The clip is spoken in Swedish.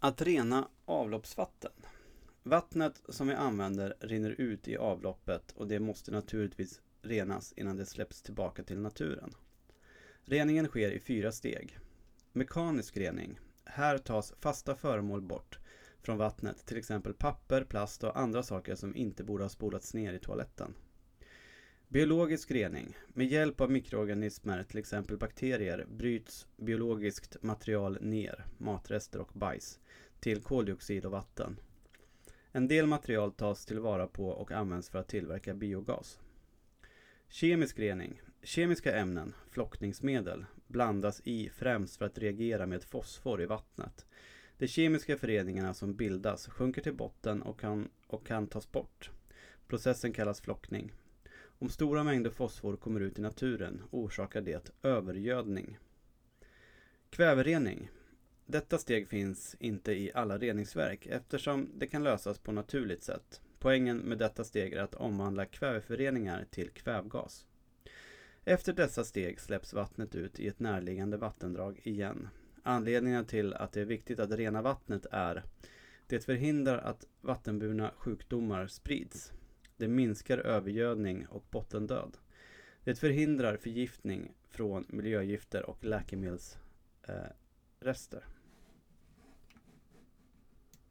Att rena avloppsvatten. Vattnet som vi använder rinner ut i avloppet och det måste naturligtvis renas innan det släpps tillbaka till naturen. Reningen sker i 4 steg. Mekanisk rening. Här tas fasta föremål bort från vattnet, till exempel papper, plast och andra saker som inte borde ha spolats ner i toaletten. Biologisk rening. Med hjälp av mikroorganismer, till exempel bakterier, bryts biologiskt material ner, matrester och bajs, till koldioxid och vatten. En del material tas tillvara på och används för att tillverka biogas. Kemisk rening. Kemiska ämnen, flockningsmedel, blandas i främst för att reagera med fosfor i vattnet. De kemiska föreningarna som bildas sjunker till botten och kan tas bort. Processen kallas flockning. Om stora mängder fosfor kommer ut i naturen orsakar det övergödning. Kväverening. Detta steg finns inte i alla reningsverk eftersom det kan lösas på naturligt sätt. Poängen med detta steg är att omvandla kväveföreningar till kvävgas. Efter dessa steg släpps vattnet ut i ett närliggande vattendrag igen. Anledningen till att det är viktigt att rena vattnet är det förhindrar att vattenburna sjukdomar sprids. Det minskar övergödning och bottendöd. Det förhindrar förgiftning från miljögifter och läkemedelsrester.